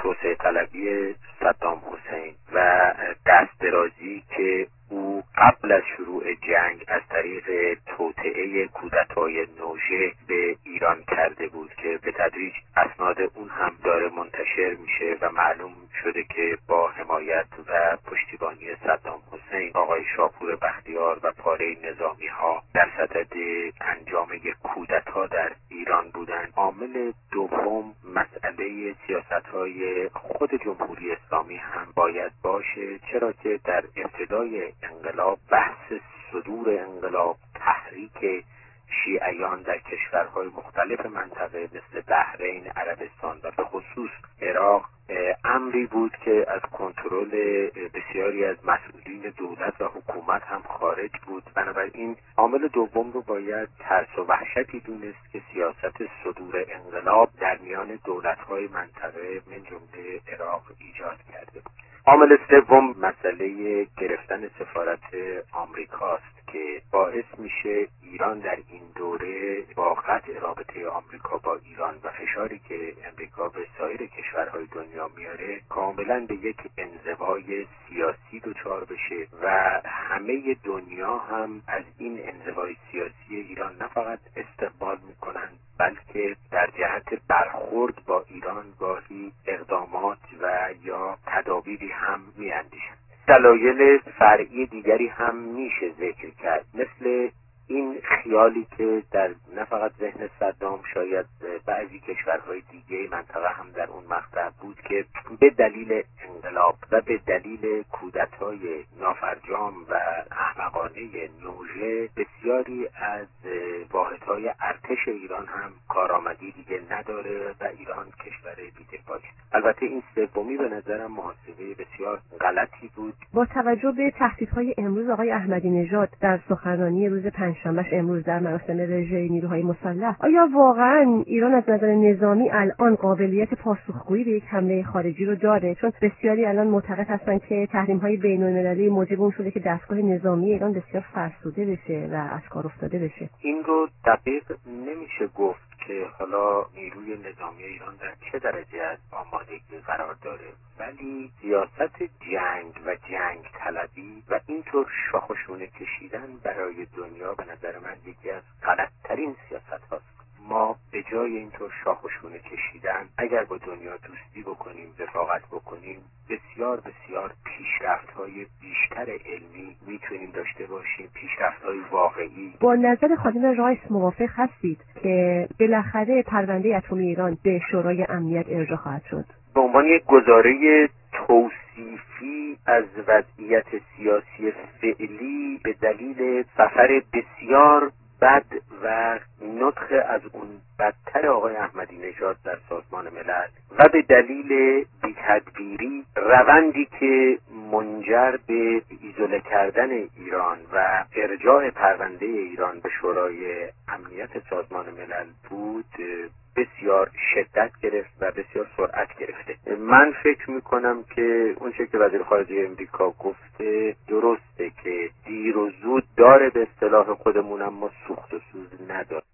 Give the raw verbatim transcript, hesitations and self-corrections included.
توسعه طلبی صدام حسین و دست درازی که او قبل از شروع جنگ از طریق توطئه کودتای نوژه به ایران کرده بود که به تدریج اسناد اون هم داره منتشر میشه و معلوم شده که با حمایت و پشتیبانی صدام حسین آقای شاپور بختیار و پاره نظامی ها در صدد انجام یک کودتا در ایران بودند. عامل دوم مسئله سیاست های خود جمهوری اسلامی هم باید باشه، چرا که در ابتدای انقلاب بحث صدور انقلاب، تحریک شیعیان در کشورهای مختلف منطقه مثل بحرین، عربستان و به خصوص عراق امری بود که از کنترل بسیاری از مسئولین دولت و حکومت هم خارج بود. بنابراین عامل دوم رو باید ترس و وحشتی دونست که سیاست صدور انقلاب در میان دولت‌های منطقه من جمله عراق ایجاد کرده بود. عامل سوم مسئله گرفتن سفارت آمریکاست که باعث میشه ایران در این دوره با قطع رابطه آمریکا با ایران و فشاری که امریکا به سایر کشورهای دنیا میاره کاملا به یک انزوای سیاسی دچار بشه و همه دنیا هم از این انزوای سیاسی ایران نه فقط استقبال میکنن بلکه در جهت برخورد با ایران گاهی اقدامات و یا تدابیری هم میاندیشن. دلایل فرعی دیگری هم میشه ذکر کرد، مثل این خیالی که در نه فقط ذهن صدام، شاید بعضی کشورهای دیگه منطقه هم در اون مقطع بود که به دلیل انقلاب و به دلیل کودتای نافرجام و احمقانه نوژه بسیاری از واحدهای ارتش ایران هم کارآمدی دیگه نداره و ایران کشور بی‌دفاعی. البته این سومی به نظرم محاسبه بسیار غلطی بود. با توجه به تهدیدهای امروز آقای احمدی نژاد در سخنرانی روز پنجشنبه امروز در مراسم رژه نیروهای مسلح، آیا واقعا ایران از نظر نظامی الان قابلیت پاسخگویی به یک حمله خارجی رو داره؟ چون بسیاری الان معتقد هستن که تحریم‌های بین‌المللی موجب اون شده که دستگاه نظامی ایران بسیار فرسوده بشه و از کار افتاده بشه. این رو دقیق نمیشه گفت که حالا نیروی نظامی ایران در چه درجه از آمادگی قرار داره، ولی سیاست جنگ و جنگ طلبی و اینطور شاخ و شونه کشیدن برای دنیا به نظر من یکی از غلط‌ترین سیاست هاست. ما به جای اینطور شاخ و شونه کشیدن اگر با دنیا دوستی بکنیم، رفاقت بکنیم، بسیار بسیار پیشرفت‌های بیشتر علمی میتونیم داشته باشیم، پیشرفت‌های واقعی. با نظر خانم رایس موافق هستید که بالاخره پرونده اتمی ایران به شورای امنیت ارجاع خواهد شد؟ به عنوان یک گزاره توصیفی از وضعیت سیاسی فعلی به دلیل سفر بسیار بد و نطق از اون بدتر آقای احمدی نژاد در سازمان ملل و به دلیل بی‌تدبیری روندی که منجر به ایزوله کردن ایران و ارجاع پرونده ایران به شورای امنیت سازمان ملل بود بسیار شدت گرفت و بسیار سرعت گرفته. من فکر میکنم که اون چه که وزیر خارجه امریکا گفته درسته که دیر و زود داره به اصطلاح خودمون، اما سوخت و سوز نداره.